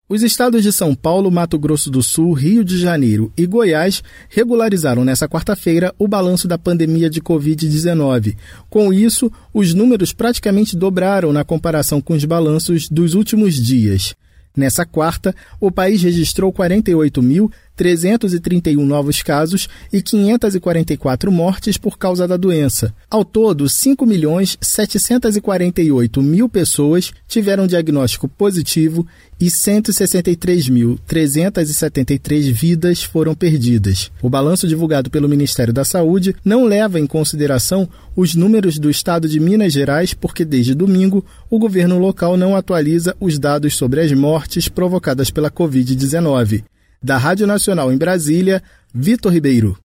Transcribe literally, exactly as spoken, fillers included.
Os estados de São Paulo, Mato Grosso do Sul, Rio de Janeiro e Goiás regularizaram nesta quarta-feira o balanço da pandemia de covid dezenove. Com isso, os números praticamente dobraram na comparação com os balanços dos últimos dias. Nessa quarta, o país registrou quarenta e oito mil trezentos e trinta e um novos casos e quinhentas e quarenta e quatro mortes por causa da doença. Ao todo, cinco milhões setecentos e quarenta e oito mil pessoas tiveram diagnóstico positivo e cento e sessenta e três mil trezentas e setenta e três vidas foram perdidas. O balanço divulgado pelo Ministério da Saúde não leva em consideração os números do estado de Minas Gerais, porque desde domingo o governo local não atualiza os dados sobre as mortes provocadas pela covid dezenove. Da Rádio Nacional em Brasília, Vitor Ribeiro.